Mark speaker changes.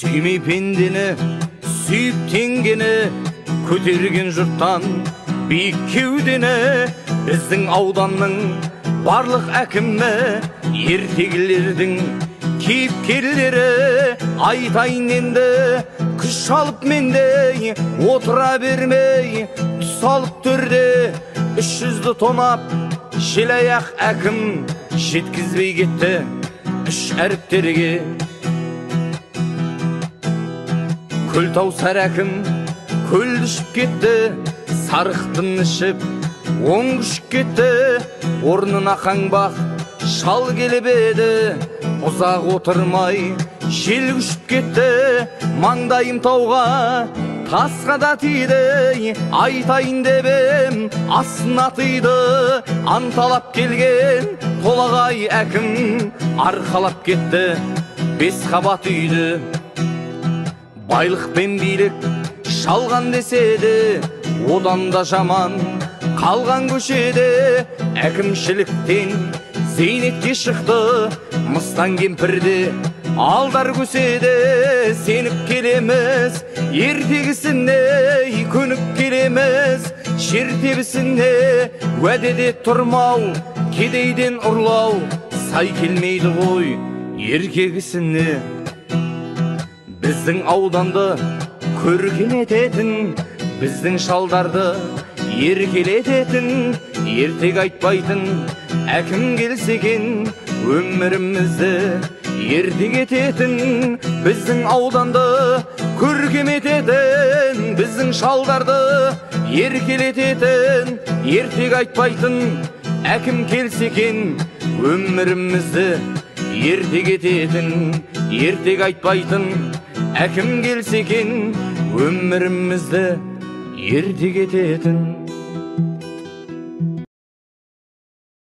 Speaker 1: сүймей пендені, сүйіп теңгені, көтерген жұрттан биік кеудені. Біздің ауданның барлық әкімі, ертегілердің кейіпкерлері. Айтайын енді күш алып менде, отыра бермей түс алып төрде. 300-ді тонап желаяқ әкім, жеткізбей кетті 3 әріптерге. Көлтау сары әкім көлді ішіп кетті, сарықтын ішіп оң күшіп кетті. Орнына қаңбақ шал келіп еді, ұзақ отырмай жел күшіп кетті. Маңдайым тауға тасқа да тиді, айтайын дебем астына тыйды. Анталап келген толағай әкім, арқалап кетті 5 қабат үйді. Байлық пен билік шалған деседі, одан да жаман қалған көшеде. Әкімшіліктен зейнетке шықты, мыстан кемпірде алдар көседе. Сеніп келеміз ертегісіне, көніп келеміз жер тебісіне. Уәдеде тұрмау, кедейден ұрлау, сай келмейді ғой еркегісіне. Біздің ауданды көркем ететін, біздің шалдарды еркелететін, ертек айтпайтын әкім келсе екен, өмірімізді ертек ететін. Біздің ауданды көркем ететін, біздің шалдарды еркелететін, ертек айтпайтын әкім келсе екен, өмірімізді ертек ететін. Ертек айтпайтын әкім келсе екен, өмірімізді ертек ететін.